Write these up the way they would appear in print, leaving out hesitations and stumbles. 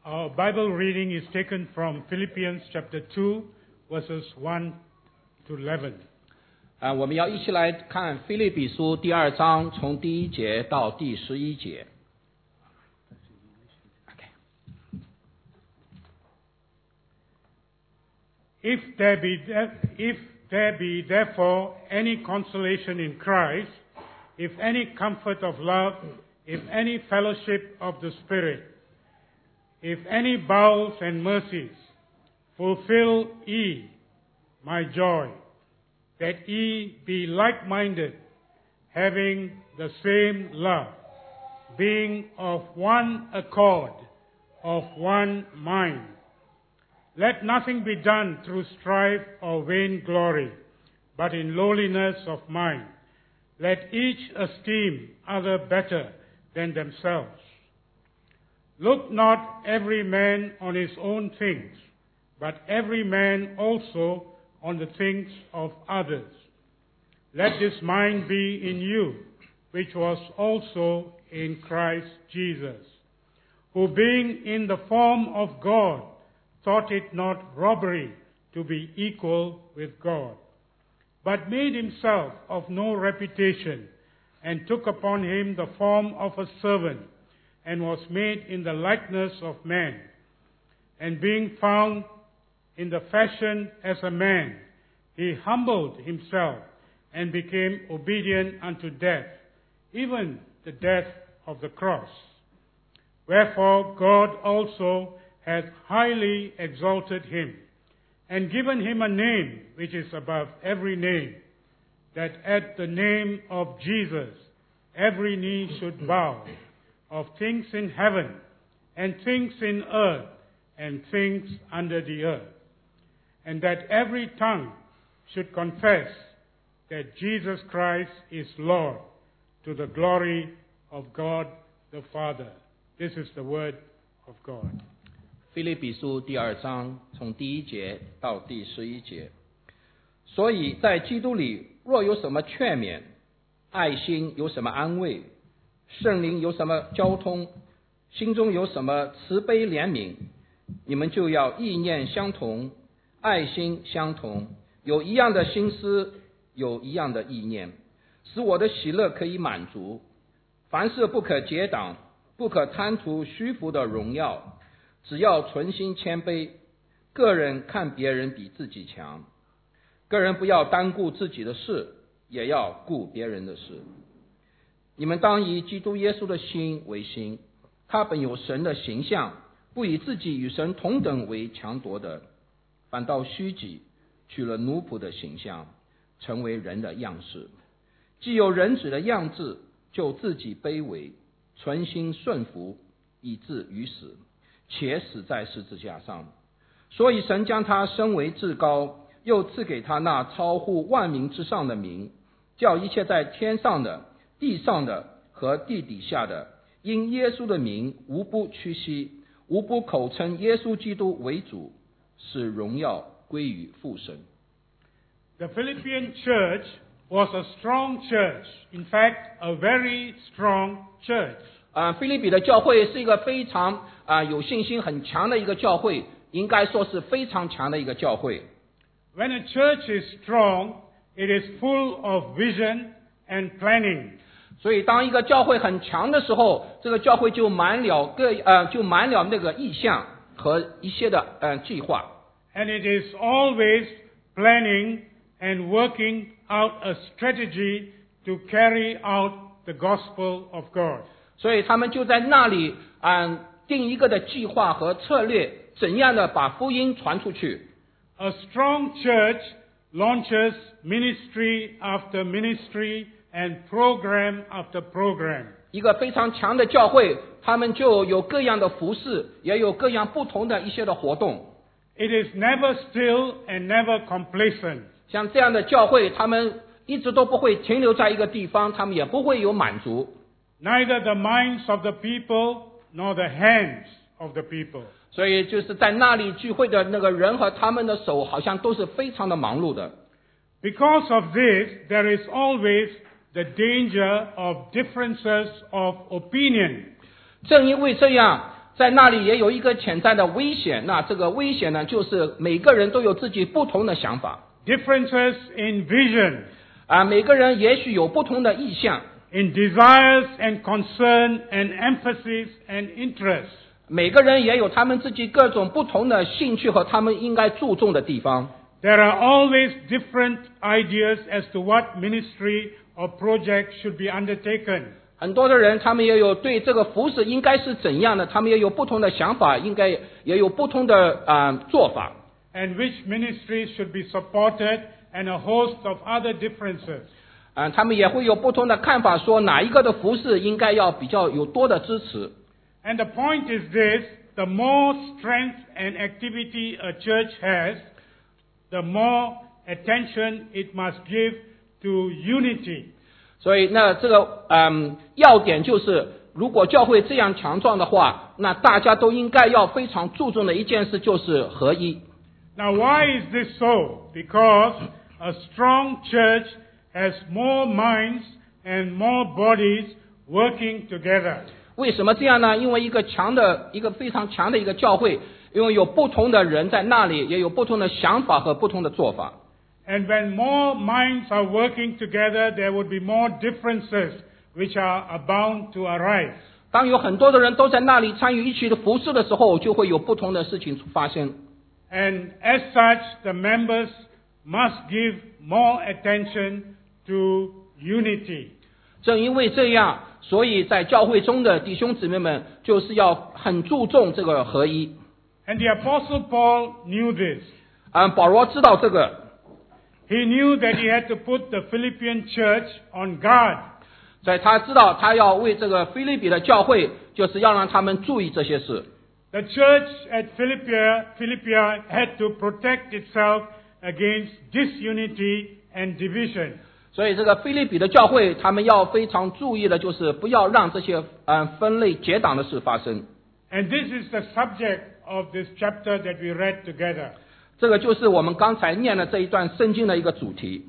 Our Bible reading is taken from Philippians chapter 2, verses 1 to 11. 我们要一起来看腓立比书第2章，从第1节到第11节。 If there be therefore any consolation in Christ, if any comfort of love, if any fellowship of the Spirit, if any bowels and mercies, fulfill ye my joy, that ye be like-minded, having the same love, being of one accord, of one mind. Let nothing be done through strife or vain glory, but in lowliness of mind. Let each esteem other better than themselves. Look not every man on his own things, but every man also on the things of others. Let this mind be in you, which was also in Christ Jesus, who being in the form of God, thought it not robbery to be equal with God, but made himself of no reputation, and took upon him the form of a servant, and was made in the likeness of man. And being found in the fashion as a man, he humbled himself, and became obedient unto death, even the death of the cross. Wherefore God also hath highly exalted him, and given him a name which is above every name, that at the name of Jesus every knee should bow, of things in heaven, and things in earth, and things under the earth, and that every tongue should confess that Jesus Christ is Lord, to the glory of God the Father. This is the word of God. 腓立比书第2章，从第1节到第11节。所以在基督里，若有什么劝勉，爱心有什么安慰，圣灵有什么交通，心中有什么慈悲怜悯，你们就要意念相同，爱心相同，有一样的心思，有一样的意念，使我的喜乐可以满足。凡事不可结党，不可贪图虚浮的荣耀，只要存心谦卑，个人看别人比自己强，个人不要单顾自己的事，也要顾别人的事。你们当以基督耶稣的心为心，他本有神的形象，不以自己与神同等为强夺的，反倒虚己，取了奴仆的形象，成为人的样式。既有人子的样子，就自己卑微，存心顺服，以至于死，且死在十字架上。所以神将他升为至高，又赐给他那超乎万民之上的名，叫一切在天上的、地上的和地底下的，因耶稣的名无不屈膝，无不口称耶稣基督为主，使荣耀归于父神。 The Philippian church was a strong church, in fact, a very strong church. 腓立比的教会是一个非常有信心很强的一个教会，应该说是非常强的一个教会。 When a church is strong, it is full of vision and planning. 所以当一个教会很强的时候，这个教会就满了那个意向和一些的计划。 And it is always planning and working out a strategy to carry out the gospel of God. 所以他们就在那里定一个的计划和策略，怎样的把福音传出去。 A strong church launches ministry after ministry and program after program. 一个非常强的教会，他们就有各样的服事，也有各样不同的一些的活动。 It is never still and never complacent. 像这样的教会，他们一直都不会停留在一个地方，他们也不会有满足。 Neither the minds of the people nor the hands of the people. 所以就是在那里聚会的那个人和他们的手，好像都是非常的忙碌的。 Because of this, there is always the danger of differences of opinion. 正因为这样， 在那里也有一个潜在的危险，那这个危险呢，就是每个人都有自己不同的想法， differences in vision, 每个人也许有不同的意向， in desires and concern and emphasis and interests. 每个人也有他们自己各种不同的兴趣和他们应该注重的地方。 There are always different ideas as to what ministry or project should be undertaken. 很多的人他们也有对这个服事应该是怎样的，他们也有不同的想法，应该也有不同的做法。 And which ministries should be supported, and a host of other differences. 他们也会有不同的看法，说哪一个的服事应该要比较有多的支持。 And the point is this: the more strength and activity a church has, the more attention it must give to unity. 所以那这个要点就是，如果教会这样强壮的话，那大家都应该要非常注重的一件事就是合一。 Now, why is this so? Because a strong church has more minds and more bodies working together. 为什么这样呢？因为一个非常强的一个教会，因为有不同的人在那里，也有不同的想法和不同的做法。 And when more minds are working together, there would be more differences which are bound to arise. 当有很多的人都在那里参与一起的服事的时候，就会有不同的事情发生。 And as such, the members must give more attention to unity. 正因为这样，所以在教会中的弟兄姊妹们就是要很注重这个合一。 And the Apostle Paul knew this. 保罗知道这个， He knew that he had to put the Philippian church on guard. 所以他知道他要为这个腓立比的教会，就是要让他们注意这些事。 The church at Philippi had to protect itself against disunity and division. 所以这个腓立比的教会，他们要非常注意的就是不要让这些分类结党的事发生。 And this is the subject of this chapter that we read together. 这个就是我们刚才念的这一段圣经的一个主题。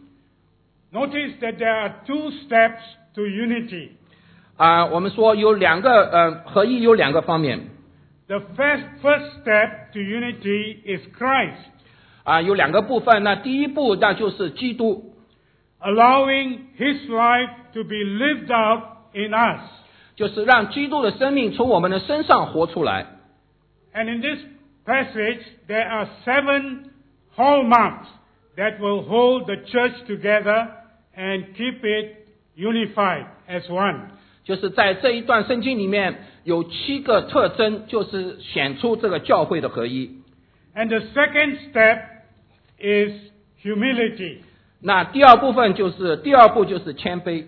Notice that there are two steps to unity. 我们说有两个合一有两个方面。 The first step to unity is Christ. 有两个部分。那第一步那就是基督。 Allowing His life to be lived out in us. 就是让基督的生命从我们的身上活出来。 And in this passage, there are 7 hallmarks that will hold the church together and keep it unified as one. 就是在这一段圣经里面有7个特征，就是显出这个教会的合一。 And the second step is humility. 那第二步就是谦卑。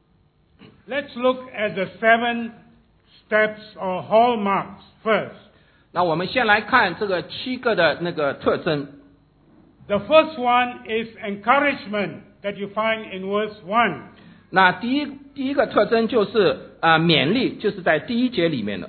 Let's look at the 7 steps or hallmarks first. 那我们先来看这个7个的那个特征。 The first one is encouragement that you find in verse 1. 那第一个特征就是勉励，就是在第1节里面的。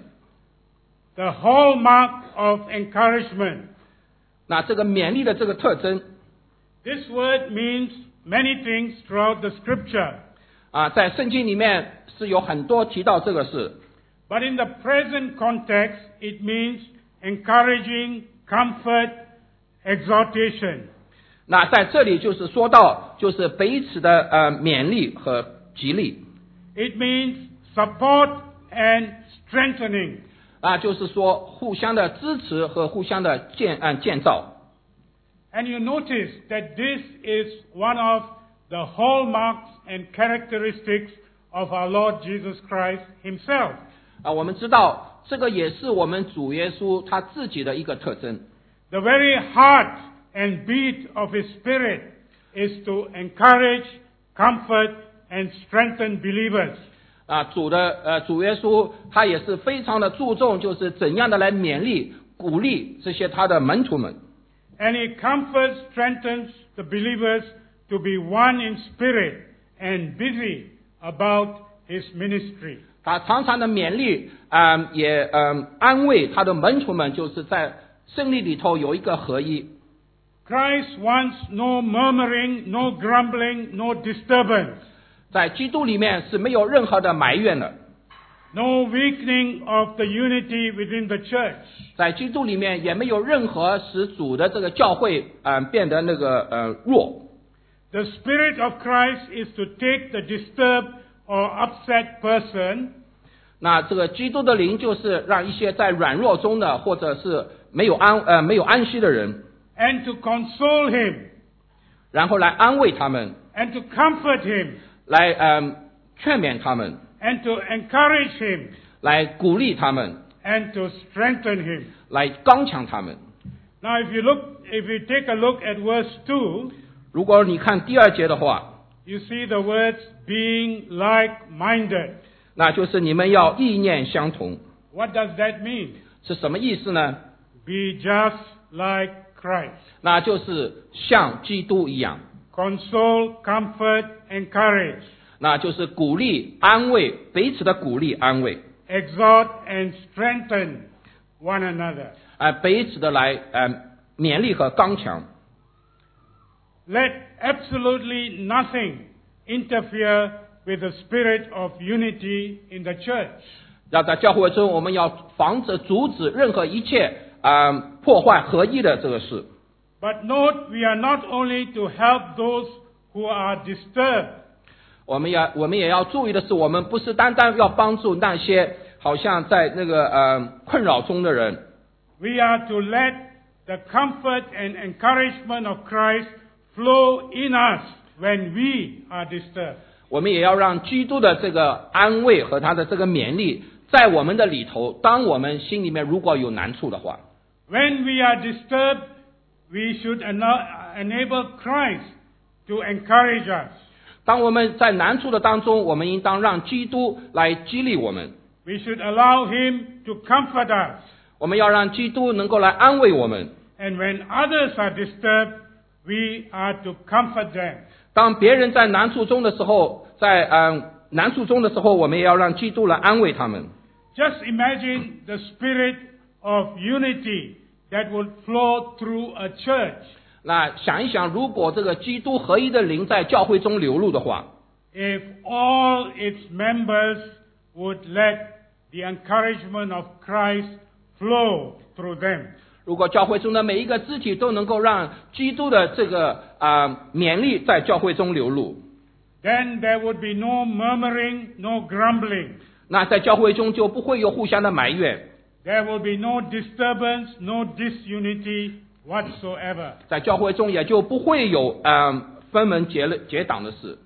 The hallmark of encouragement. 那这个勉励的这个特征， This word means many things throughout the scripture. 在圣经里面是有很多提到这个事。 But in the present context, it means encouraging, comfort, exhortation. 那在这里就是说到，就是彼此的勉励和激励。 It means support and strengthening. 就是说互相的支持和互相的建造。 And you notice that this is one of the hallmarks and characteristics of our Lord Jesus Christ Himself. 我们知道这个也是我们主耶稣他自己的一个特征。 The very heart and beat of His Spirit is to encourage, comfort, and strengthen believers. 主耶稣他也是非常的注重，就是怎样的来勉励、鼓励这些他的门徒们。 And He comforts, strengthens the believers to be one in spirit and busy about His ministry. 他常常的勉励，也安慰他的门徒们，就是在圣灵里头有一个合一。 Christ wants no murmuring, no grumbling, no disturbance. 在基督里面是没有任何的埋怨的。 No weakening of the unity within the church. 在基督里面也没有任何使主的这个教会变得弱。 The Spirit of Christ is to take the disturbed or upset person 那这个基督的灵就是让一些在软弱中的或者是没有安息的人， and to console him 然后来安慰他们， and to comfort him 来劝勉他们， and to encourage him 来鼓励他们， and to strengthen him. 来刚强他们。 Now if you take a look at verse 2, 如果你看第2节的话， you see the words being like-minded. 那就是你们要意念相同。 What does that mean? 是什么意思呢？ Be just like Christ. 那就是像基督一样， Console, comfort, encourage. 那就是鼓励、安慰，彼此的鼓励、安慰， Exhort and strengthen one another. 彼此的来勉励和刚强。 Let absolutely nothing interfere with the spirit of unity in the church. 要在教会中，我们要阻止任何一切破坏合一的这个事。 But note, we are not only to help those who are disturbed. 我们也要注意的是，我们不是单单要帮助那些好像在困扰中的人。 We are to let the comfort and encouragement of Christ flow in us when we are disturbed. 我们也要让基督的这个安慰和他的这个勉励在我们的里头，当我们心里面如果有难处的话， When we are disturbed, we should enable Christ to encourage us. 当我们在难处的当中，我们应当让基督来激励我们， We should allow Him to comfort us. 我们要让基督能够来安慰我们。 And when others are disturbed, we are to comfort them. 当别人在难处中的时候，我们也要让基督来安慰他们。 Just imagine the spirit of unity that would flow through a church. 那想一想，如果这个基督合一的灵在教会中流露的话， If all its members would let the encouragement of Christ flow through them. 如果教会中的每一个肢体都能够让基督的这个勉励在教会中流露， Then there would be no murmuring, no grumbling. 那在教会中就不会有互相的埋怨， There will be no disturbance, no disunity whatsoever. 在教会中也就不会有分门结党的事。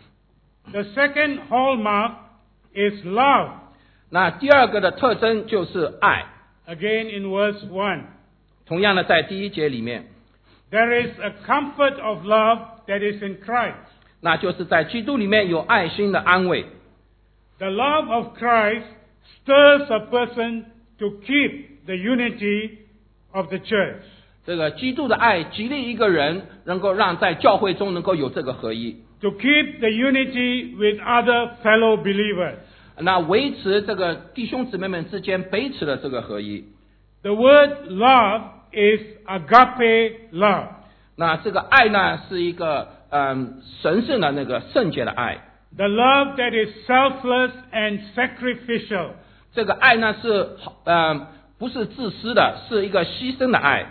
The second hallmark is love. 那第2个的特征就是爱。 Again in verse 1. 同样的，在第1节里面， There is a comfort of love that is in Christ. 那就是在基督里面有爱心的安慰。 The love of Christ stirs a person to keep the unity of the church. 这个基督的爱激励一个人，能够让在教会中能够有这个合一， To keep the unity with other fellow believers. 那维持这个弟兄姊妹们之间彼此的这个合一。 The word love is agape love. 那这个爱呢，是一个神圣的圣洁的爱。 The love that is selfless and sacrificial. 这个爱呢是不是自私的，是一个牺牲的爱。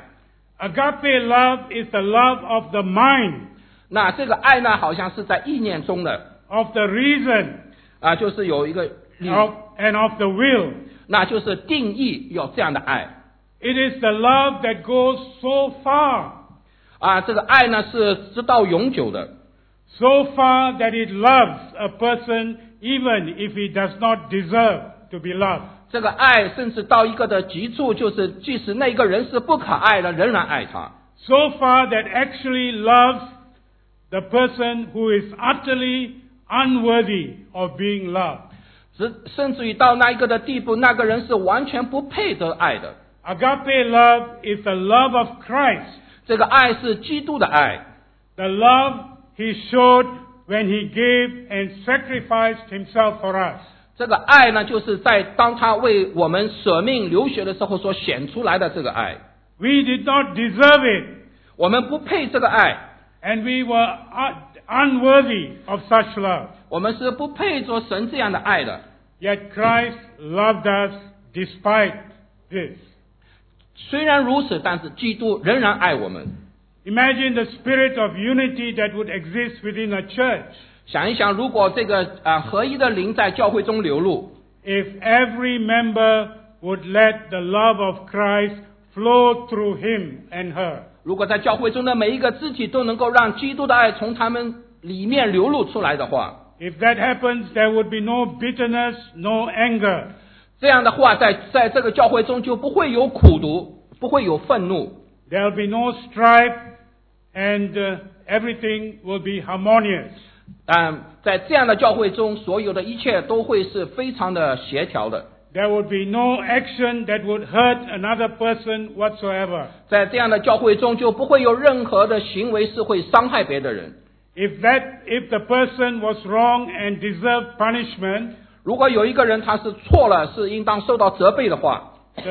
Agape love is the love of the mind, 那这个爱呢，好像是在意念中的 of the reason, 就是有一个 and of the will. 那就是定义有这样的爱。 It is the love that goes so far, 这个爱呢是直到永久的， so far that it loves a person even if he does not deserve to be loved. 这个爱甚至到一个的极处，就是即使那个人是不可爱的，仍然爱他。 So far that actually loves the person who is utterly unworthy of being loved. 甚至于到那一个的地步，那个人是完全不配得爱的。 Agape love is the love of Christ, 这个爱是基督的爱， the love he showed when he gave and sacrificed himself for us. 这个爱呢，就是在当他为我们舍命流血的时候所显出来的这个爱。 We did not deserve it, 我们不配这个爱， and we were unworthy of such love. 我们是不配做神这样的爱的。 Yet Christ loved us despite this. 虽然如此，但是基督仍然爱我们。 Imagine the spirit of unity that would exist within a church 想一想，如果这个合一的灵在教会中流露， if every member would let the love of Christ flow through him and her. 如果在教会中的每一个肢体都能够让基督的爱从他们里面流露出来的话， If that happens, there would be no bitterness, no anger. 这样的话，在这个教会中就不会有苦毒，不会有愤怒， There will be no strife, and everything will be harmonious. 在这样的教会中，所有的一切都会是非常的协调的。 There would be no action that would hurt another person whatsoever. 在这样的教会中，就不会有任何的行为是会伤害别的人。 If the person was wrong and deserved punishment, 如果有一个人他是错了，是应当受到责备的话， the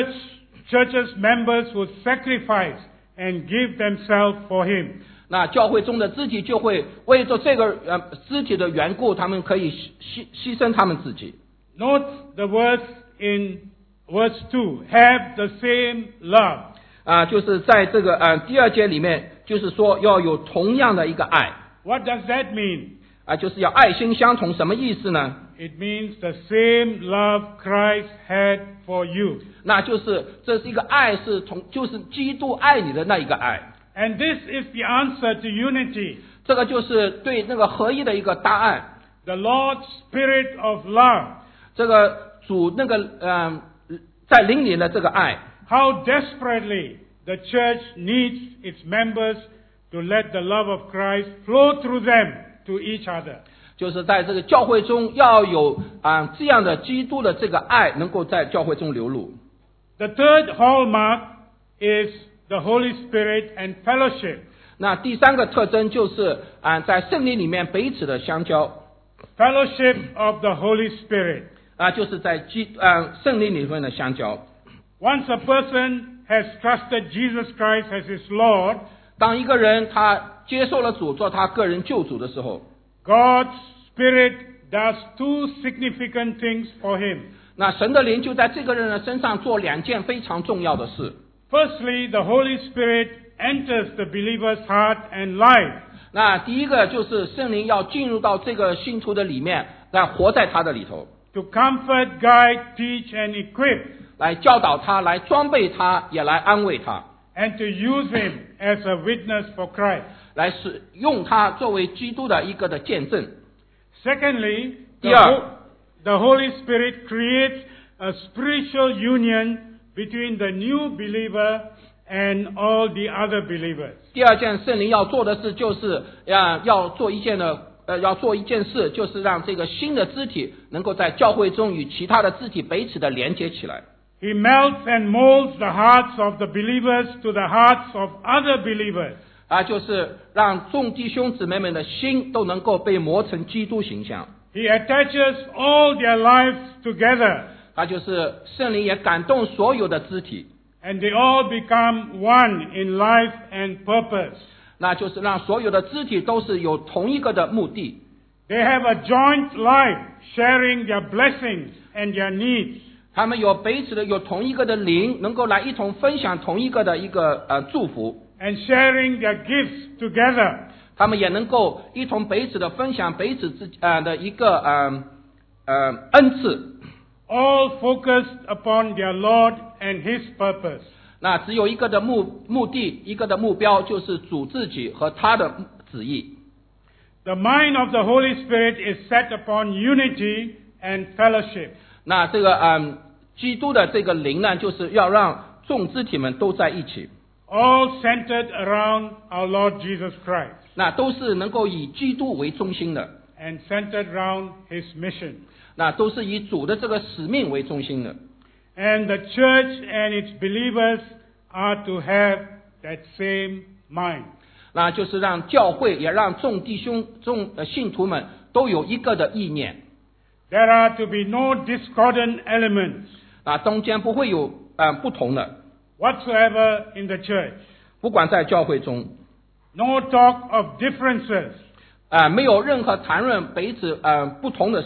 church's members would sacrifice and give themselves for him. 那教会中的肢体就会为着这个肢体的缘故，他们可以牺牲他们自己。 Note the words in verse 2, have the same love. 就是在这个第二节里面，就是说要有同样的一个爱。 What does that mean? 就是要爱心相同，什么意思呢？ It means the same love Christ had for you. 那就是这是一个爱，就是基督爱你的那一个爱。 And this is the answer to unity. 这个就是对那个合一的一个答案。 The Lord's spirit of love. 这个主那个在灵里的这个爱， How desperately the church needs its members to let the love of Christ flow through them to each other. 就是在这个教会中要有这样的基督的这个爱能够在教会中流露。 The third hallmark is the Holy Spirit and fellowship. 那第三个特征就是在圣灵里面彼此的相交。 Fellowship of the Holy Spirit. 就是在圣灵里面的相交。 Once a person has trusted Jesus Christ as his Lord, 当一个人他接受了主做他个人救主的时候， God's Spirit does two significant things for him. 那神的灵就在这个人的身上做两件非常重要的事。 Firstly, the Holy Spirit enters the believer's heart and life. 那第一个就是圣灵要进入到这个信徒的里面，来活在他的里头， To comfort, guide, teach, and equip, 来教导他，来装备他，也来安慰他， and to use him as a witness for Christ. 来使用他作为基督的一个的见证。 Secondly, 第二， the Holy Spirit creates a spiritual union between the new believer and all the other believers. 第二件圣灵要做的事，就是要做一件事，就是让这个新的肢体能够在教会中与其他的肢体彼此的连接起来。 He melts and molds the hearts of the believers to the hearts of other believers. 就是让众弟兄姊妹们的心都能够被磨成基督形象。 He attaches all their lives together, 就是圣灵也感动所有的肢体， and they all become one in life and purpose. 那就是让所有的肢体都是有同一个的目的。 They have a joint life, sharing their blessings and their needs. 他们有彼此的有同一个的灵，能够来一同分享同一个的一个祝福。 And sharing their gifts together. 他们也能够一同彼此的分享彼此的一个恩赐。 All focused upon their Lord and His purpose. 那只有一个的目的，一个的目标，就是主自己和他的旨意。 The mind of the Holy Spirit is set upon unity and fellowship. 那这个基督的这个灵呢，就是要让众肢体们都在一起。 All centered around our Lord Jesus Christ. 那都是能够以基督为中心的， And centered around His mission. 那都是以主的这个使命为中心的。 And the church and its believers are to have that same mind. 那就是让教会也让众弟兄信徒们都有一个的意念。 There are to be no discordant elements 那中间不会有不同的， whatsoever in the church. 不管在教会中， No talk of differences. 没有任何谈论彼此不同的事。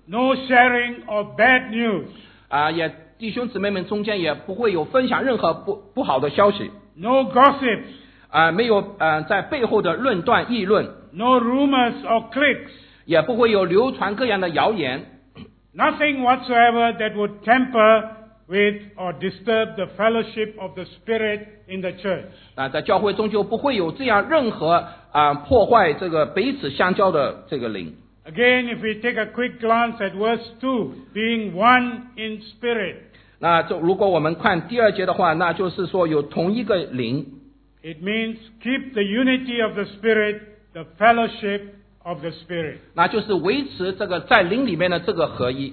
no sharing of bad news, 也弟兄姊妹们中间也不会有分享任何不好的消息， no gossips, 没有在背后的论断议论， no rumors or cliques, 也不会有流传各样的谣言， nothing whatsoever that would tamper with or disturb the fellowship of the Spirit in the church. 在教会中就不会有这样任何破坏这个彼此相交的这个灵。 Again, if we take a quick glance at verse 2, being one in spirit, 那如果我们看第2节的话，那就是说有同一个灵， it means keep the unity of the Spirit, the fellowship of the Spirit. 那就是维持这个在灵里面的这个合一。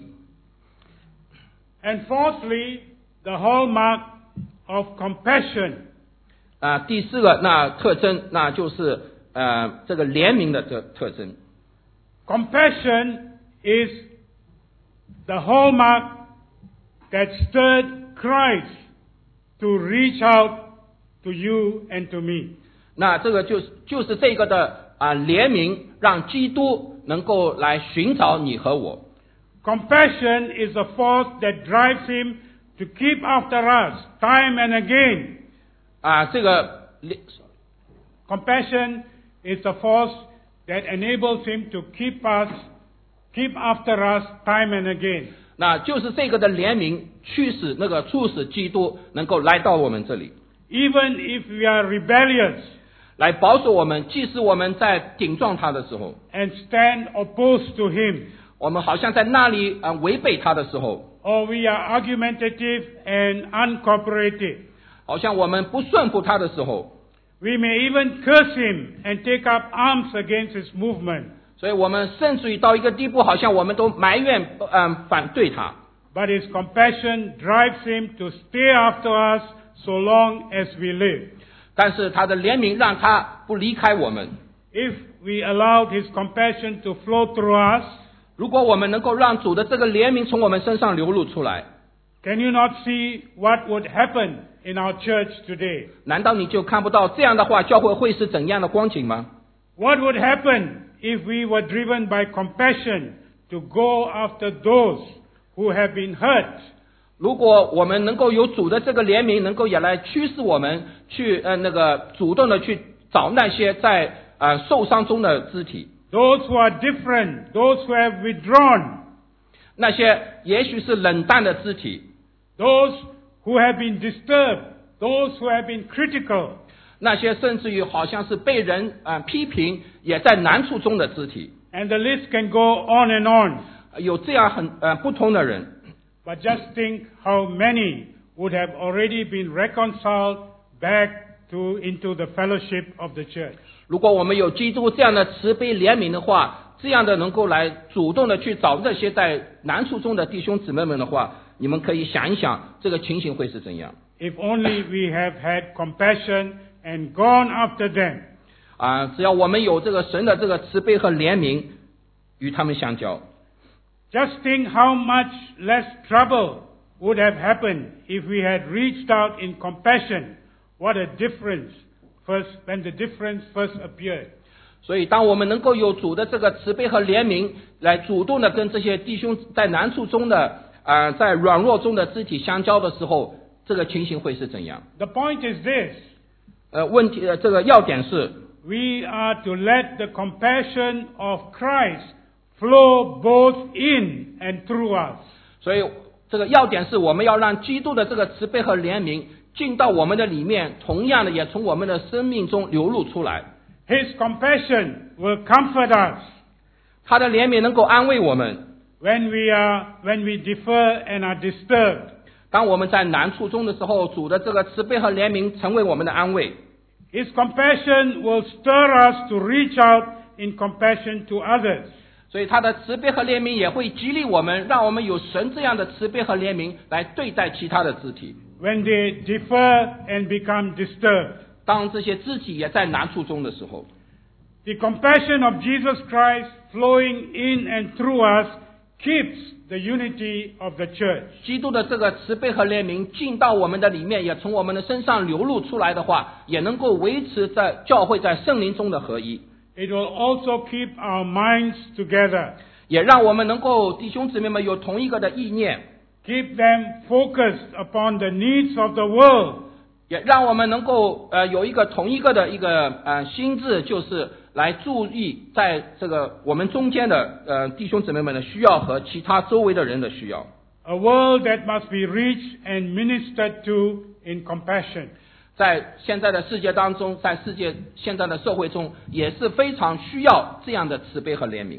And fourthly, the hallmark of compassion. 第4个那特征，那就是这个怜悯的特征。 Compassion is the hallmark that stirred Christ to reach out to you and to me. 那这个就是这个的怜悯，让基督能够来寻找你和我。 Compassion is a force that drives him to keep after us time and again. 这个 Compassion is a force that enables him to keep after us time and again. 那就是这个的怜悯促使基督能够来到我们这里， Even if we are rebellious 来保守我们，即使我们在顶撞他的时候， and stand opposed to him, 我们好像在那里违背他的时候， or we are argumentative and uncooperative, 好像我们不顺服他的时候， we may even curse him and take up arms against his movement. 所以我们甚至于到一个地步，好像我们都埋怨反对他。 But his compassion drives him to stay after us so long as we live. 但是他的怜悯让他不离开我们。 If we allowed his compassion to flow through us, 如果我们能够让主的这个怜悯从我们身上流露出来， can you not see what would happen in our church today? 难道你就看不到这样的话，教会会是怎样的光景吗？ What would happen if we were driven by compassion to go after those who have been hurt? 如果我们能够有主的这个怜悯，能够也来驱使我们去主动的去找那些在受伤中的肢体， Those who are different, those who have withdrawn, 那些也许是冷淡的肢体， those who have been disturbed, those who have been critical, 那些甚至于好像是被人批评，也在难处中的肢体， and the list can go on and on. 有这样不同的人。 But just think how many would have already been reconciled back into the fellowship of the church. 如果我们有基督这样的慈悲怜悯的话，这样的能够来主动的去找这些在难处中的弟兄姊妹们的话，你们可以想一想这个情形会是怎样。 If only we have had compassion and gone after them. 只要我们有这个神的这个慈悲和怜悯，与他们相交。 Just think how much less trouble would have happened if we had reached out in compassion. What a difference when the difference first appeared. 所以当我们能够有主的这个慈悲和怜悯，来主动的跟这些弟兄在难处中的在软弱中的肢体相交的时候，这个情形会是怎样？ The point is this. 这个要点是， We are to let the compassion of Christ flow both in and through us. 所以这个要点是我们要让基督的这个慈悲和怜悯进到我们的里面，同样的也从我们的生命中流露出来。 His compassion will comfort us 他的怜悯能够安慰我们， when we defer and are disturbed. 当我们在难处中的时候，主的这个慈悲和怜悯成为我们的安慰。 His compassion will stir us to reach out in compassion to others. 所以他的慈悲和怜悯也会激励我们，让我们有神这样的慈悲和怜悯来对待其他的肢体。 When they defer and become disturbed. 当这些肢体也在难处中的时候， The compassion of Jesus Christ flowing in and through us keeps the unity of the church. 基督的这个慈悲和怜悯进到我们的里面，也从我们的身上流露出来的话，也能够维持在教会在圣灵中的合一， It will also keep our minds together. 也让我们能够弟兄姊妹们有同一个的意念， Keep them focused upon the needs of the world. 也让我们能够有一个同一个的一个心智，就是来注意在这个我们中间的弟兄姊妹们的需要和其他周围的人的需要。 A world that must be reached and ministered to in compassion. 在现在的世界当中，在现在的社会中，也是非常需要这样的慈悲和怜悯。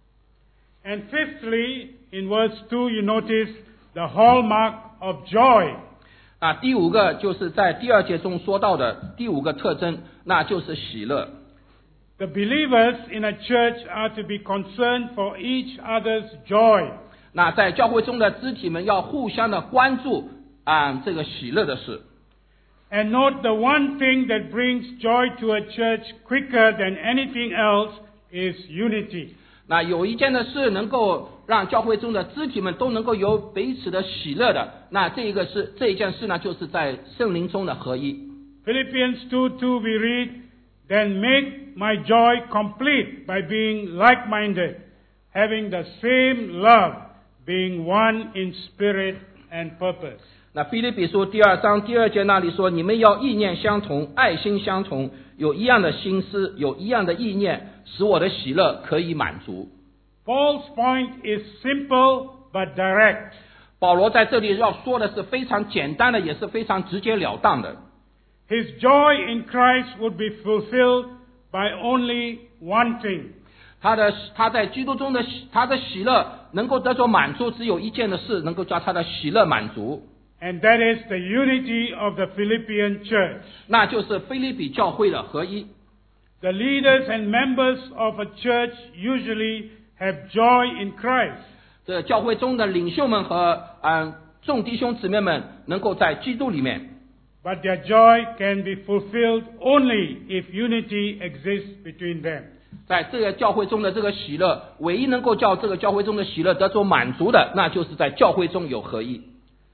And fifthly, in verse 2, you notice the hallmark of joy. 第五个就是在第2节中说到的第5个特征，那就是喜乐。 The believers in a church are to be concerned for each other's joy. 那在教会中的肢体们要互相的关注这个喜乐的事。 And note the one thing that brings joy to a church quicker than anything else is unity. 那有一件的事能够让教会中的肢体们都能够有彼此的喜乐的，那这一件事呢，就是在圣灵中的合一。 Philippians 2:2 we read, Then make my joy complete by being like-minded, having the same love, being one in spirit and purpose. 那腓立比书第2章第2节那里说，你们要意念相同，爱心相同，有一样的心思，有一样的意念，使我的喜乐可以满足。 Paul's point is simple but direct. 保罗在这里要说的是非常简单的，也是非常直截了当的。 His joy in Christ would be fulfilled by only one thing. 他在基督中的他的喜乐能够得着满足，只有一件的事能够叫他的喜乐满足。 And that is the unity of the Philippian church. 那就是腓立比教会的合一。 The leaders and members of a church usually have joy in Christ. 这教会中的领袖们和众弟兄姊妹们能够在基督里面。 But their joy can be fulfilled only if unity exists between them. 在这个教会中的这个喜乐，唯一能够叫这个教会中的喜乐得着满足的，那就是在教会中有合一。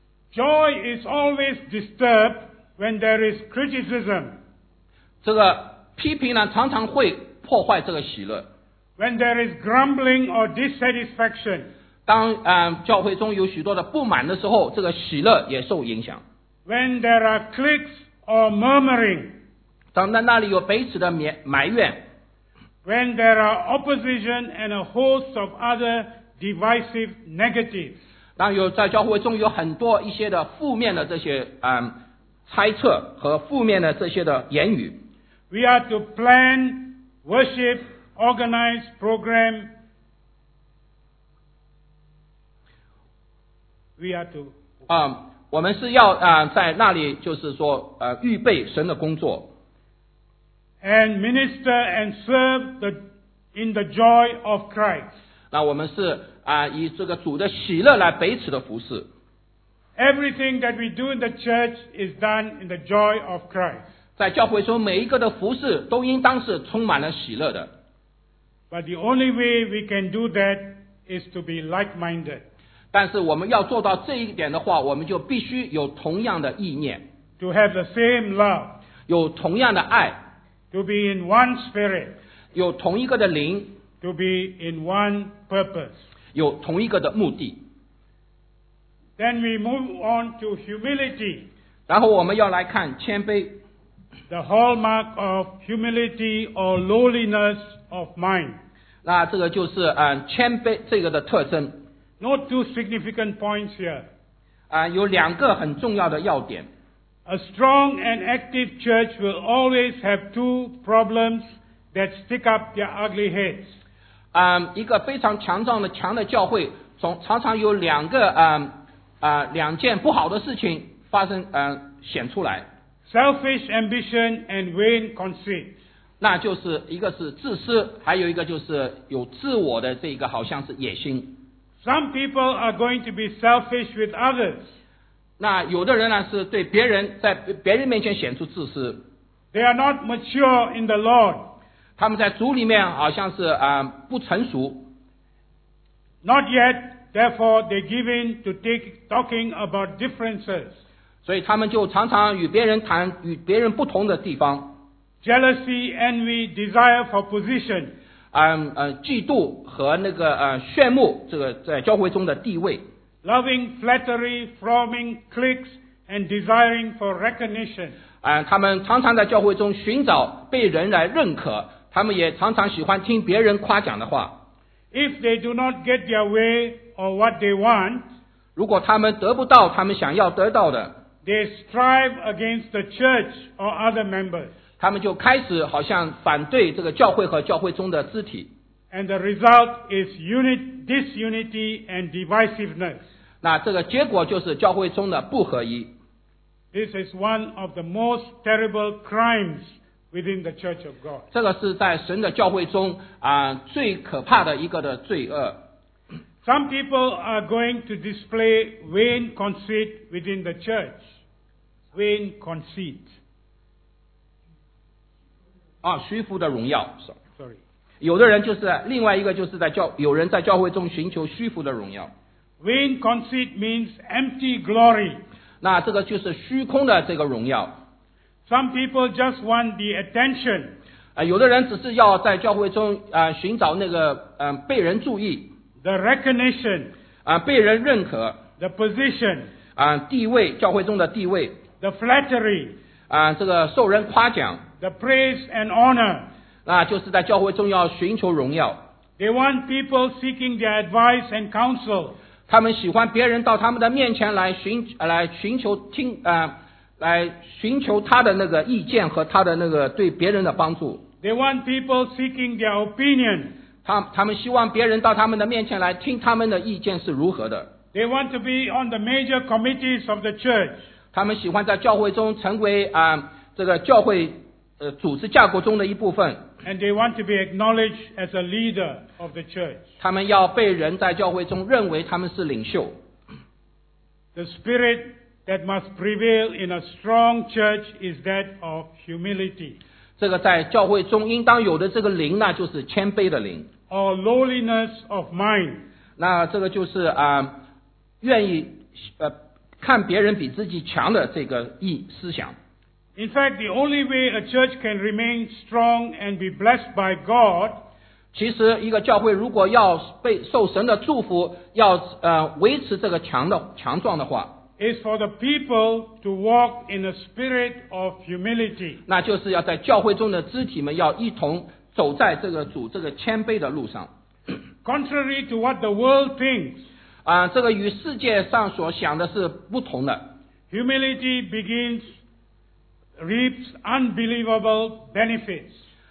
Joy is always disturbed when there is criticism. 这个批评呢，常常会破坏这个喜乐。 When there is grumbling or dissatisfaction. 当教会中有许多的不满的时候，这个喜乐也受影响。 When there are cliques or murmuring. 当那里有彼此的埋怨。 When there are opposition and a host of other divisive negatives. 当在教会中有很多一些的负面的这些猜测和负面的这些的言语。 We are to plan, worship, organize, program. We are to 我们是要在那里就是说预备神的工作。 And minister and serve in the joy of Christ. 那我们是以这个主的喜乐来彼此的服侍。 Everything that we do in the church is done in the joy of Christ. 在教会中每一个的服侍都应当是充满了喜乐的。 But the only way we can do that is to be like-minded. 但是我们要做到这一点的话，我们就必须有同样的意念。 To have the same love. 有同样的爱。 To be in one spirit. 有同一个的灵。 To be in one purpose. 有同一个的目的。 Then we move on to humility. 然后我们要来看谦卑。 The hallmark of humility or lowliness of mind. 那这个就是谦卑这个的特征。 Note 2 significant points here. 有2个很重要的要点。 A strong and active church will always have 2 problems that stick up their ugly heads. 一个非常强的教会，常常有2件不好的事情发生显出来。 Selfish ambition and vain conceit. 那就是一个是自私，还有一个就是有自我的这个好像是野心。 Some people are going to be selfish with others. 那有的人呢是对别人在别人面前显出自私。 They are not mature in the Lord. 他们在主里面好像是不成熟。 Not yet, therefore they give in to talking about differences. 所以他们就常常与别人谈与别人不同的地方。 Jealousy, envy, desire for position. 嫉妒和那个炫目这个在教会中的地位。 Loving flattery, forming cliques, and desiring for recognition. 他们常常在教会中寻找被人来认可，他们也常常喜欢听别人夸奖的话。 If they do not get their way or what they want, 如果他们得不到他们想要得到的， they strive against the church or other members. 他们就开始好像反对这个教会和教会中的肢体。 And the result is disunity and divisiveness. 那这个结果就是教会中的不合一。 This is one of the most terrible crimes within the Church of God. 这个是在神的教会中最可怕的一个的罪恶。 Some people are going to display vain conceit within the church. Vain conceit. 虚浮的荣耀。 Sorry. 有的人就是另外一个就是有人在教会中寻求虚浮的荣耀。 Vain conceit means empty glory. 那这个就是虚空的这个荣耀。 Some people just want the attention. 有的人只是要在教会中寻找那个被人注意。 The recognition. 被人认可。 The position. 地位，教会中的地位。 The flattery. 这个受人夸奖。 The praise and honor. 就是在教会中要寻求荣耀。 They want people seeking their advice and counsel. 他们喜欢别人到他们的面前来寻求他的那个意见和他的那个对别人的帮助。 They want people seeking their opinion. 他们希望别人到他们的面前来听他们的意见是如何的。 They want to be on the major committees of the church. 他们喜欢在教会中成为这个教会组织架构中的一部分。 And they want to be acknowledged as a leader of the church. 他们要被人在教会中认为他们是领袖。 The spirit that must prevail in a strong church is that of humility. 这个在教会中应当有的这个灵呢，就是谦卑的灵。 Or lowliness of mind. 那这个就是愿意看别人比自己强的这个思想。 In fact, the only way a church can remain strong and be blessed by God, 其实一个教会如果要受神的祝福，要维持这个强壮的话， is for the people to walk in a spirit of humility. 那就是要在教会中的肢体们要一同走在这个这个谦卑的路上。 Contrary to what the world thinks, 这个与世界上所想的是不同的。 humility reaps unbelievable benefits.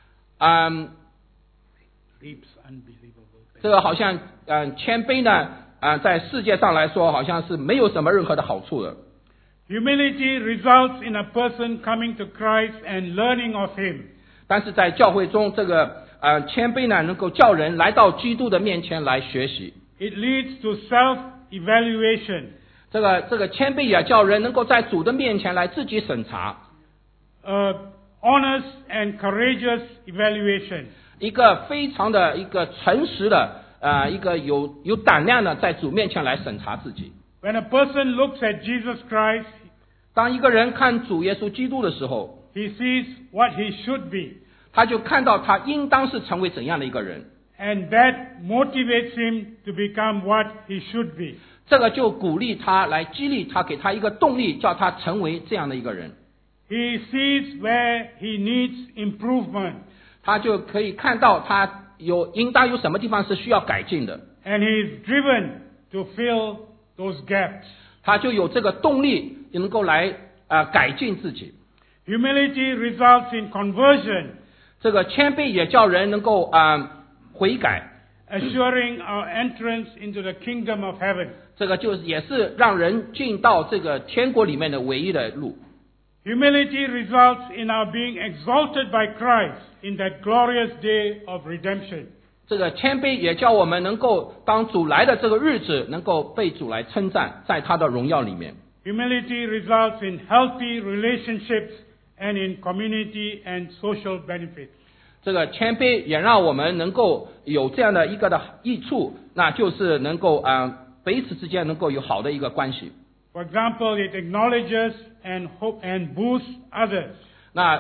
Reaps unbelievable benefits. 这个好像谦卑呢在世界上来说好像是没有什么任何的好处的。 Humility results in a person coming to Christ and learning of Him. 但是在教会中，这个谦卑呢，能够叫人来到基督的面前来学习。 It leads to self-evaluation. 这个谦卑也叫人能够在主的面前来自己审查。 Honest and courageous evaluation. 一个非常的一个诚实的一个有胆量的在主面前来审查自己。 When a person looks at Jesus Christ, 当一个人看主耶稣基督的时候， he sees what he should be. 他就看到他应当是成为怎样的一个人。 And that motivates him to become what he should be. 这个就鼓励他，来激励他，给他一个动力，叫他成为这样的一个人。 He sees where he needs improvement. 他就可以看到他应当有什么地方是需要改进的。 And he is driven to fill those gaps. 他就有这个动力，能够来改进自己。 Humility results in conversion. 这个谦卑也叫人能够悔改。 Assuring our entrance into the kingdom of heaven. 这个也是让人进到这个天国里面的唯一的路。 Humility results in our being exalted by Christ in that glorious day of redemption. 这个谦卑也叫我们能够当主来的这个日子，能够被主来称赞，在他的荣耀里面。 Humility results in healthy relationships and in community and social benefits. 这个谦卑也让我们能够有这样的一个的益处，那就是能够彼此之间能够有好的一个关系。 For example, it acknowledges and boosts others. 那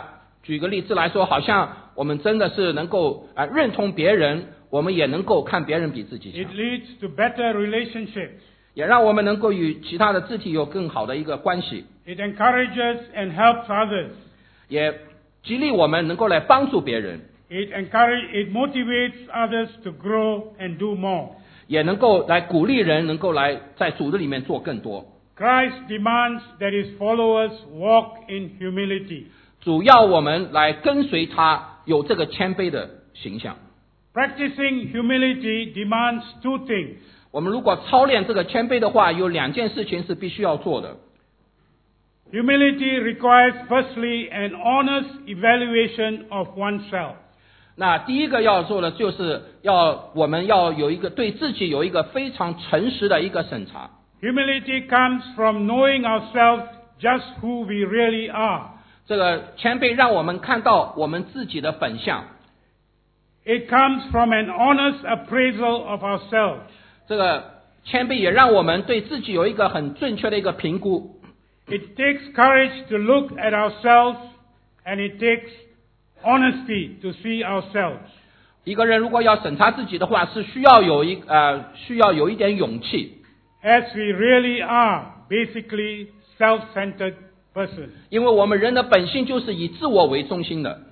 举个例子来说，好像我们真的是能够认同别人，我们也能够看别人比自己 It 强， leads to better relationships. 也让我们能够与其他的肢体有更好的一个关系， It encourages and helps others. 也激励我们能够来帮助别人， It motivates others to grow and do more. 也能够来鼓励人能够来在主的里面做更多。 Christ demands that his followers walk in humility. 主要我们来跟随他，有这个谦卑的形象。 Practicing humility demands two things. 我们如果操练这个谦卑的话，有2件事情是必须要做的。 Humility requires firstly an honest evaluation of oneself. 那第一个要做的就是我们要有一个对自己有一个非常诚实的一个审查。 Humility comes from knowing ourselves just who we really are. 这个谦卑让我们看到我们自己的本相， It comes from an honest appraisal of ourselves. 这个谦卑也让我们对自己有一个很正确的一个评估。 It takes courage to look at ourselves, and it takes honesty to see ourselves. 一个人如果要审查自己的话，是需要有一点勇气， As we really are basically self-centered persons. 因为我们人的本性就是以自我为中心的。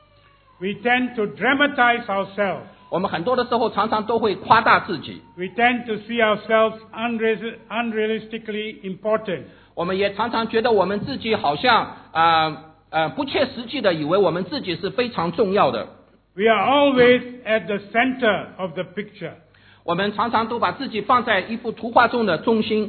We tend to dramatize ourselves. 我们很多的时候常常都会夸大自己， We tend to see ourselves unrealistically important. 我们也常常觉得我们自己好像不切实际的以为我们自己是非常重要的。 We are always at the center of the picture. 我们常常都把自己放在一幅图画中的中心。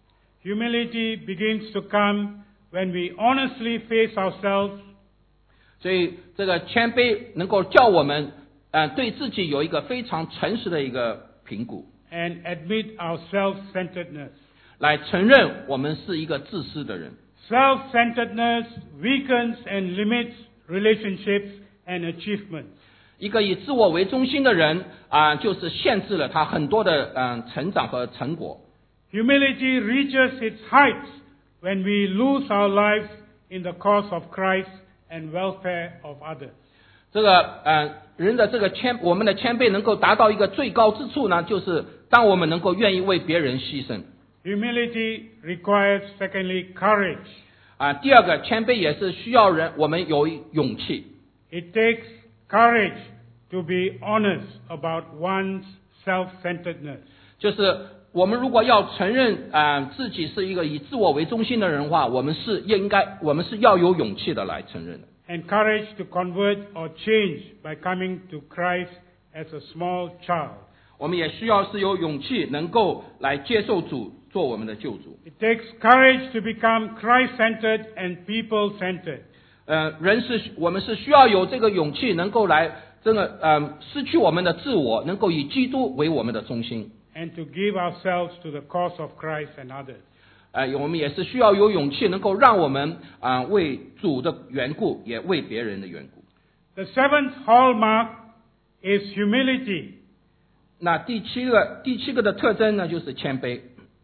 Humility begins to come when we honestly face ourselves, 所以这个谦卑能够叫我们对自己有一个非常诚实的一个评估， and admit our self-centeredness. 来承认我们是一个自私的人。 Self-centeredness weakens and limits relationships and achievements. 一个以自我为中心的人就是限制了他很多的成长和成果。 Humility reaches its heights when we lose our lives in the cause of Christ and welfare of others. 这个人的这个我们的谦卑能够达到一个最高之处呢，就是当我们能够愿意为别人牺牲。 Humility requires, secondly, courage. 第二个谦卑也是需要我们有勇气。 It takes courage to be honest about one's self-centeredness. 就是我们如果要承认自己是一个以自我为中心的人的话，我们是要有勇气的来承认的。 And courage to convert or change by coming to Christ as a small child. 我们也需要是有勇气能够来接受主做我们的救主。 It takes courage to become Christ-centered and people-centered. 我们是需要有这个勇气，能够来失去我们的自我，能够以基督为我们的中心。 And to give ourselves to the cause of Christ and others. 我们也是需要有勇气，能够让我们为主的缘故，也为别人的缘故。 The seventh hallmark is humility. 那第七个的特征呢，就是谦卑。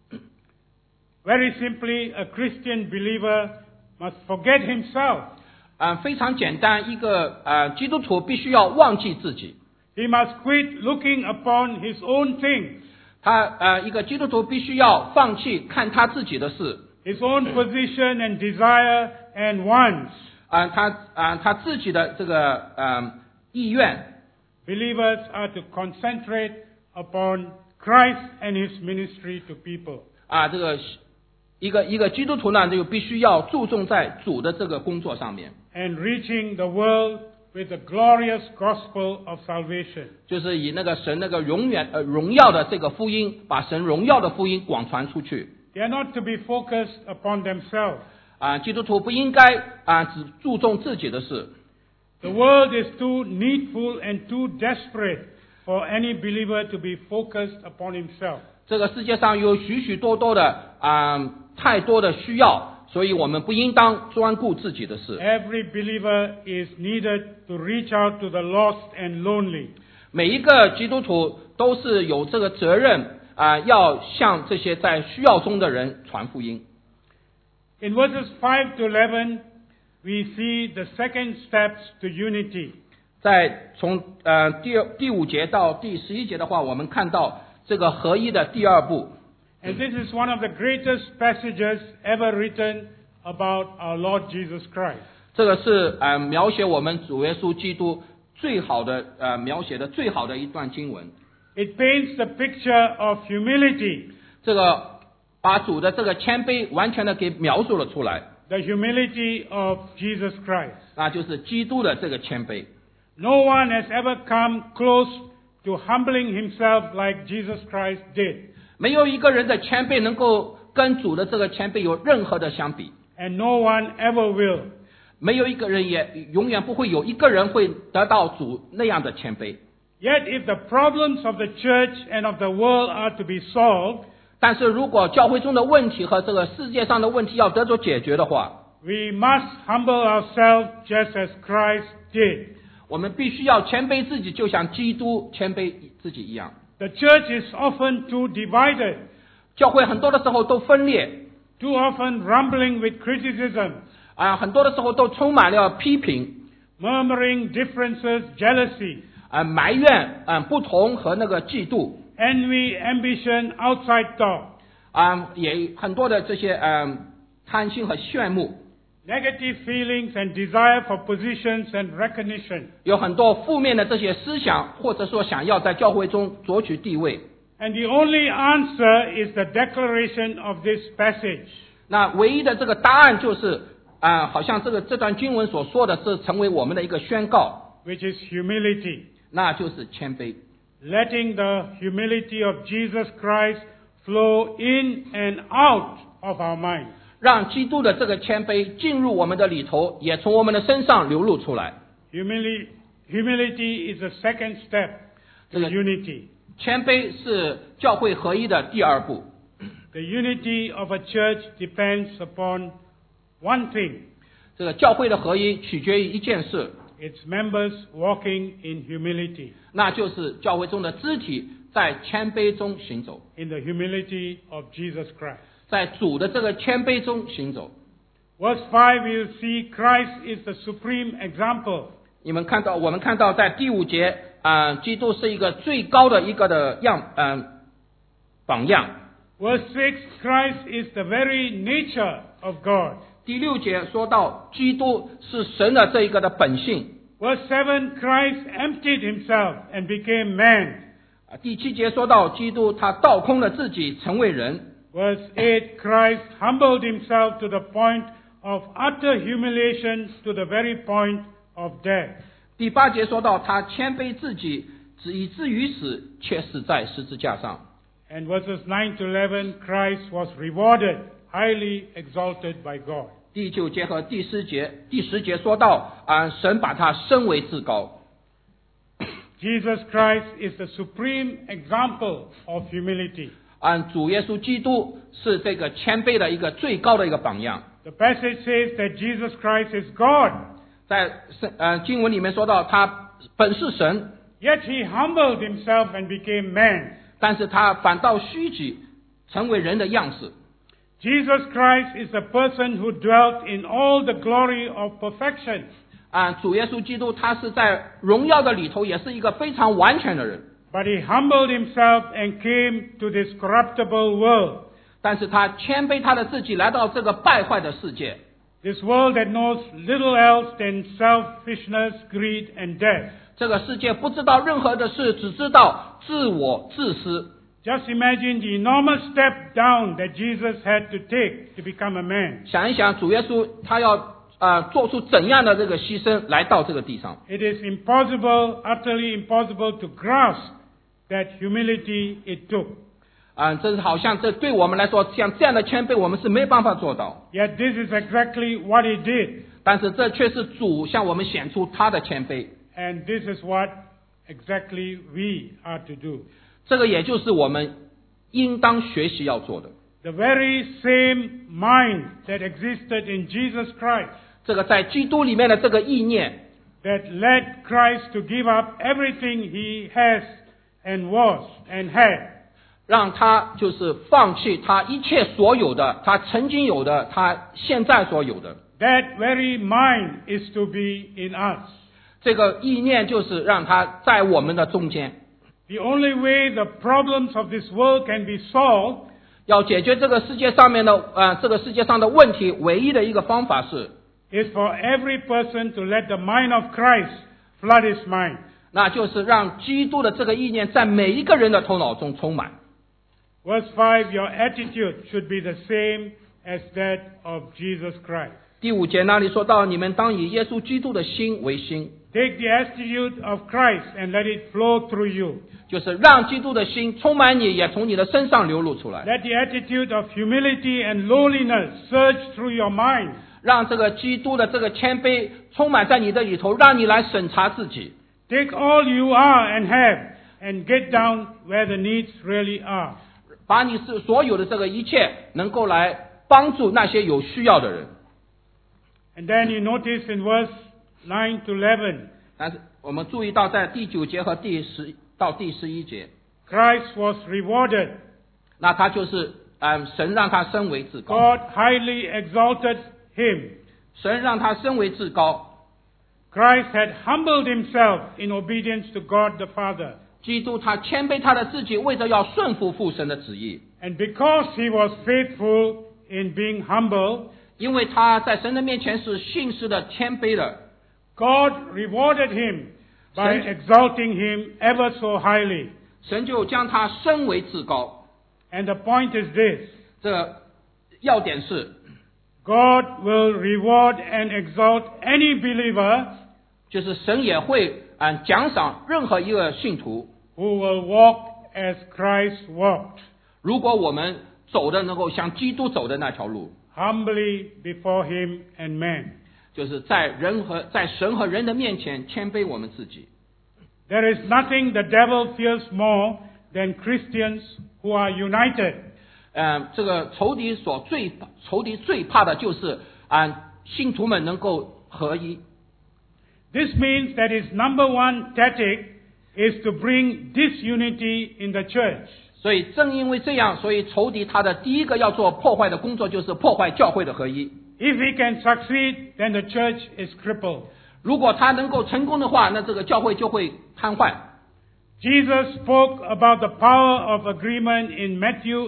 Very simply, a Christian believer must forget himself. 非常简单，一个基督徒必须要忘记自己。 He must quit looking upon his own things, 一个基督徒必须要放弃看他自己的事， his own position and desire and wants. 他自己的这个意愿。 Believers are to concentrate upon Christ and his ministry to people. 这个一个基督徒呢，就必须要注重在主的这个工作上面， And reaching the world with the glorious gospel of salvation. 就是以那个神那个荣耀的这个福音，把神荣耀的福音广传出去。 They are not to be focused upon themselves. 基督徒不应该只注重自己的事。 The world is too needful and too desperate for any believer to be focused upon himself. 这个世界上有许许多多的太多的需要，所以我们不应当专顾自己的事。 Every believer is needed to reach out to the lost and lonely. 每一个基督徒都是有这个责任要向这些在需要中的人传福音。 In verses 5 to 11, we see the second steps to unity. 在从第5节到第11节的话，我们看到这个合一的第2步。 And this is one of the greatest passages ever written about our Lord Jesus Christ. 这个是描写我们主耶稣基督最好的描写的最好的一段经文。 It paints the picture of humility. 这个把主的这个谦卑完全的给描述了出来。 The humility of Jesus Christ. 那就是基督的这个谦卑。 No one has ever come close to humbling himself like Jesus Christ did. 没有一个人的谦卑能够跟主的这个谦卑有任何的相比。 And no one ever will. 没有一个人也永远不会有一个人会得到主那样的谦卑。 Yet if the problems of the church and of the world are to be solved, 但是如果教会中的问题和这个世界上的问题要得到解决的话， we must humble ourselves just as Christ did. 我们必须要谦卑自己，就像基督谦卑自己一样。 The church is often too divided, 教会很多的时候都分裂， too often rumbling with criticism, 很多的时候都充满了批评， murmuring differences, jealousy, 埋怨，不同和那个嫉妒， envy, ambition, outside talk, 也很多的这些贪心和炫目， negative feelings and desire for positions and recognition. 有很多负面的这些思想，或者说想要在教会中夺取地位。 And the only answer is the declaration of this passage. 那唯一的这个答案就是好像这段经文所说的是成为我们的一个宣告， which is humility. 那就是谦卑。 Letting the humility of Jesus Christ flow in and out of our minds. 让基督的这个谦卑进入我们的里头，也从我们的身上流露出来。 Humility is the second step to unity. 谦卑是教会合一的第2步。 The unity of a church depends upon one thing. 这个教会的合一取决于一件事， Its members walking in humility. 那就是教会中的肢体在谦卑中行走， In the humility of Jesus Christ. 在主的这个谦卑中行走。 Verse 5 we'll see Christ is the supreme example. 我们看到在第5节基督是一个最高的一个的榜样。 Verse 6 Christ is the very nature of God. 第6节说到基督是神的这一个的本性。 Verse 7 Christ emptied himself and became man. 第7节说到基督他倒空了自己成为人。 Verse 8 Christ humbled himself to the point of utter humiliation, to the very point of death. 第8节说到他谦卑自己以至于死，却死在十字架上。 And verses 9 to 11 Christ was rewarded, highly exalted by God. 第9节和第10节说到神把他升为至高。 Jesus Christ is the supreme example of humility. 主耶稣基督是这个谦卑的一个最高的一个榜样。 The passage says that Jesus Christ is God. 在经文里面说到他本是神， Yet he humbled himself and became man. 但是他反倒虚己，成为人的样式。 Jesus Christ is a person who dwelt in all the glory of perfection. 主耶稣基督他是在荣耀的里头，也是一个非常完全的人。 But he humbled himself and came to this corruptible world. 但是他谦卑他的自己，来到这个败坏的世界。 This world that knows little else than selfishness, greed, and death. 这个世界不知道任何的事，只知道自我自私。 Just imagine the enormous step down that Jesus had to take to become a man. 想一想，主耶稣他要做出怎样的这个牺牲来到这个地上。 It is impossible, utterly impossible to grasp that humility it took. 这是好像这对我们来说，像这样的谦卑，我们是没办法做到。 Yet this is exactly what he did. 但是这却是主向我们显出他的谦卑。 And this is what exactly we are to do. 这个也就是我们应当学习要做的。 The very same mind that existed in Jesus Christ, 这个在基督里面的这个意念， that led Christ to give up everything he has and was and had, 让他就是放弃他一切所有的，他曾经有的，他现在所有的。 that very mind is to be in us. 这个意念就是让它在我们的中间。 The only way the problems of this world can be solved 要解决这个世界上面的这个世界上的问题，唯一的一个方法是 is for every person to let the mind of Christ flood his mind. 那就是让基督的这个意念在每一个人的头脑中充满。 Verse 5, your attitude should be the same as that of Jesus Christ. 第5节那里说到，你们当以耶稣基督的心为心， Take the attitude of Christ and let it flow through you. 就是让基督的心充满你，也从你的身上流露出来。 Let the attitude of humility and lowliness surge through your mind. 让这个基督的这个谦卑充满在你的里头，让你来审查自己。 Take all you are and have and get down where the needs really are. 把你所有的这个一切能够来帮助那些有需要的人。 And then you notice in verse 9 to 11, 但是我们注意到在第9节和第10到第11节， Christ was rewarded. 那他就是神让他升为至高， God highly exalted him. 神让他升为至高。 Christ had humbled himself in obedience to God the Father. 基督他谦卑他的自己，为着要顺服父神的旨意。 And because he was faithful in being humble, 因为他在神的面前是信实的、谦卑的， God rewarded him by exalting him ever so highly. 神就将他升为至高。 And the point is this, 这个要点是， God will reward and exalt any believer 就是神也会奖赏任何一个信徒， who will walk as Christ walked, 如果我们走的能够像基督走的那条路， humbly before him and man. 就是在神和人的面前谦卑我们自己。 There is nothing the devil fears more than Christians who are united. 这个仇敌最怕的就是信徒们能够合一。 This means that his number one tactic is to bring disunity in the church. 所以正因为这样，所以仇敌他的第一个要做破坏的工作就是破坏教会的合一。 If he can succeed, then the church is crippled. 如果他能够成功的话，那这个教会就会瘫痪。 Jesus spoke about the power of agreement in Matthew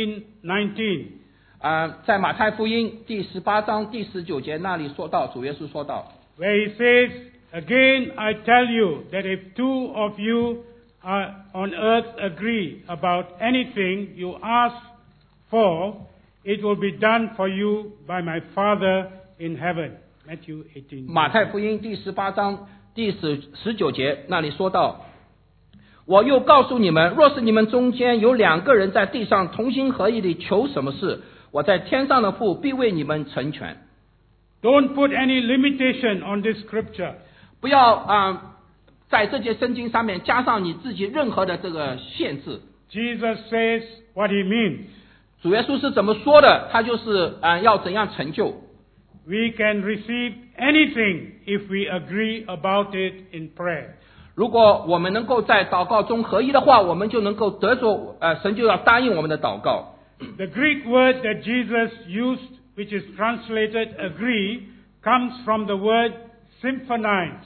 18:19. 在马太福音第18章第19节那里说到，主耶稣说到， Where he says, again I tell you that if two of you are on earth agree about anything you ask for, it will be done for you by my Father in heaven. Matthew 18. 马太福音第18章第19节那里说到，我又告诉你们，若是你们中间有2个人在地上同心合意地求什么事，我在天上的父必为你们成全。 Don't put any limitation on this scripture. 不要在这节圣经上面加上你自己任何的这个限制。 Jesus says what he means. 主耶稣是怎么说的？他就是要怎样成就。 We can receive anything if we agree about it in prayer. 如果我们能够在祷告中合一的话，我们就能够得着神就要答应我们的祷告。 The Greek word that Jesus used, which is translated agree, comes from the word symphonize.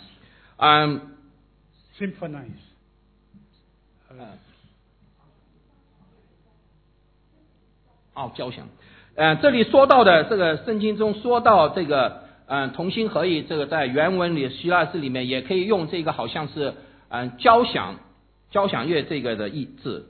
Symphonize. 交响。这里说到的这个圣经中说到这个同心合意，这个在原文里希腊字里面也可以用这个好像是交响乐这个的意字。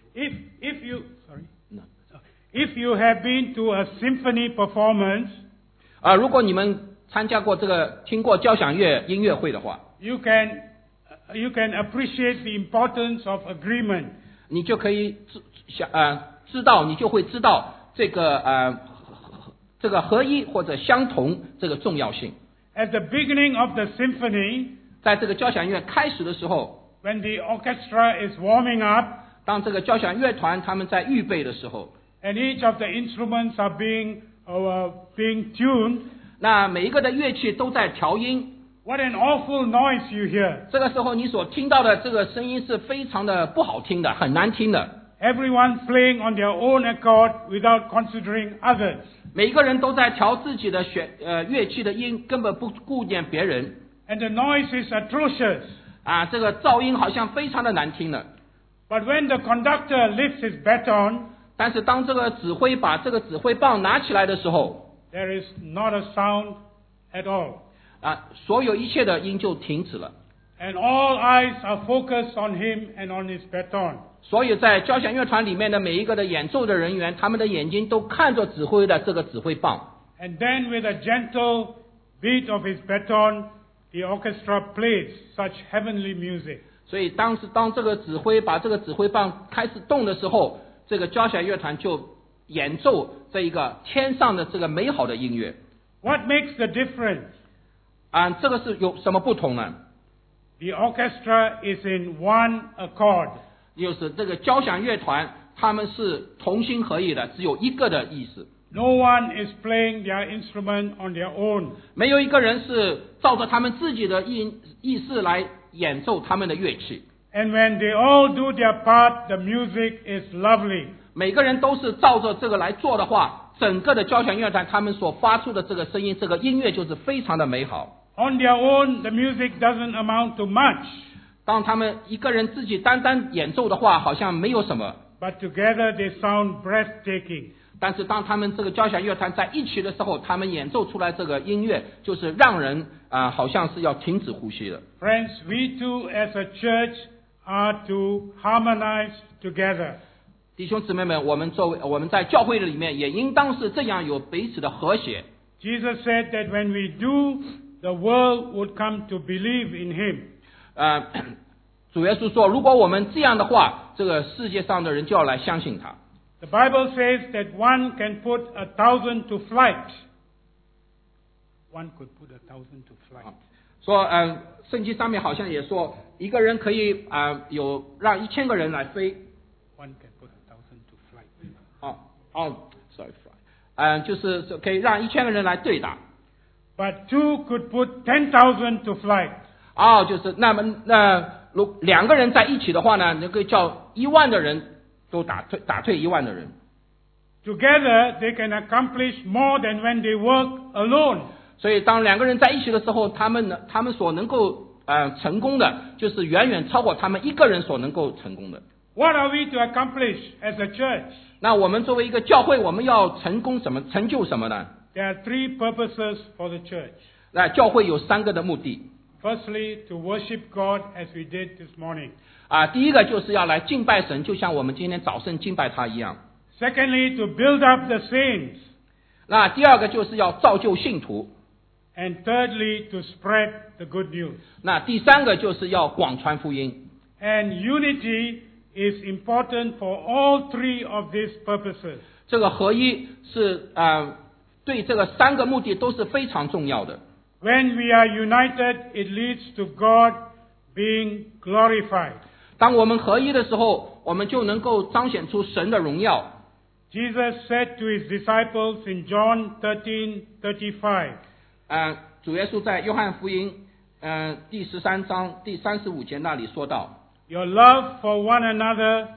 If you have been to a symphony performance, 如果你们参加过听过交响乐音乐会的话， you can appreciate the importance of agreement. 你就可以你就会知道这个合一或者相同这个重要性。 At the beginning of the symphony, 在这个交响乐开始的时候， when the orchestra is warming up, 当这个交响乐团他们在预备的时候， and each of the instruments are being tuned, 那每一个的乐器都在调音。 what an awful noise you hear. 这个时候你所听到的这个声音是非常的不好听的，很难听的。 everyone playing on their own accord without considering others. 每一个人都在调自己的乐器的音，根本不顾念别人。 And the noise is atrocious. 这个噪音好像非常的难听了。 But when the conductor lifts his baton, 但是当这个指挥把这个指挥棒拿起来的时候， there is not a sound at all. 所有一切的音就停止了。 And all eyes are focused on him and on his baton. 所以在交响乐团里面的每一个的演奏的人员，他们的眼睛都看着指挥的这个指挥棒。 And then with a gentle beat of his baton, the orchestra plays such heavenly music. 所以当这个指挥把这个指挥棒开始动的时候，这个交响乐团就演奏这一个天上的这个美好的音乐。 What makes the difference? 这个是有什么不同呢？ The orchestra is in one accord. 就是这个交响乐团，他们是同心合意的，只有一个的意思。 No one is playing their instrument on their own. 没有一个人是照着他们自己的意思来演奏他们的乐器。 And when they all do their part, the music is lovely. 每个人都是照着这个来做的话，整个的交响乐团他们所发出的这个声音，这个音乐就是非常的美好。 On their own, the music doesn't amount to much. 当他们一个人自己单单演奏的话，好像没有什么。 But together they sound breathtaking. 但是当他们这个交响乐团在一起的时候，他们演奏出来这个音乐，就是让人好像是要停止呼吸的。 Friends, we too as a church are to harmonize together. 弟兄姊妹们，我们在教会的里面也应当是这样有彼此的和谐。 Jesus said that when we do, the world would come to believe in him. 主耶稣说，如果我们这样的话，这个世界上的人就要来相信他。 The Bible says that one can put 1,000 to flight. One could put 1,000 to flight. 说圣经上面好像也说，一个人可以有让1000个人来飞。 One can put 1,000 to flight. Sorry, fly. 就是可以让1000个人来对打。 But two could put 10,000 to flight. 就是那如2个人在一起的话呢，能够叫10000的人都打退10000的人。 Together they can accomplish more than when they work alone. 所以当2个人在一起的时候，他们所能够成功的，就是远远超过他们1个人所能够成功的。 What are we to accomplish as a church? 那我们作为一个教会，我们要成就什么呢？ There are 3 purposes for the church. 那教会有3个的目的。 Firstly, to worship God as we did this morning. 第一个就是要来敬拜神，就像我们今天早晨敬拜他一样。 Secondly, to build up the saints. 那第二个就是要造就信徒。 And thirdly, to spread the good news. 那第3个就是要广传福音。 And unity is important for all 3 of these purposes. 这个合一是对这个3个目的都是非常重要的。 When we are united, it leads to God being glorified. 当我们合一的时候，我们就能够彰显出神的荣耀。 Jesus said to his disciples in John 13:35. 主耶稣在约翰福音第13章第35节那里说道 Your love for one another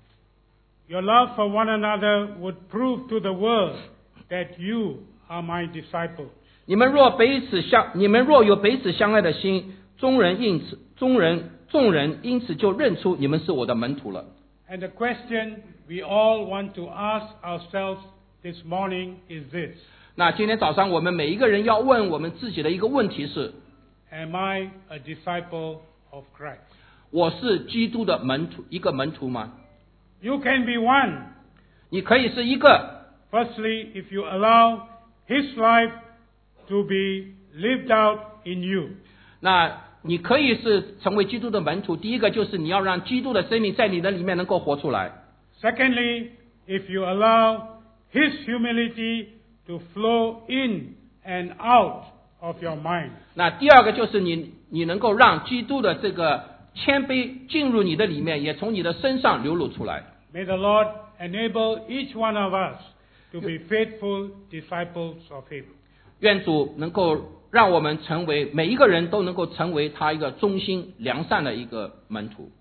would prove to the world that you are my disciples. 你们若有彼此相爱的心，众人因此就认出你们是我的门徒了。 And the question we all want to ask ourselves this morning is this. 那今天早上我们每一个人要问我们自己的一个问题是 Am I a disciple of Christ? 我是基督的一个门徒吗？ You can be one. 你可以是一个。 Firstly, if you allow his life to be lived out in you. 那你可以是成为基督的门徒，第一个就是你要让基督的生命在你的里面能够活出来。 Secondly, if you allow his humility to flow in and out of your mind. 那第二个就是你能够让基督的这个谦卑进入你的里面，也从你的身上流露出来。 May the Lord enable each one of us to be faithful disciples of him. 愿主能够让我们每一个人都能够成为他一个忠心良善的一个门徒。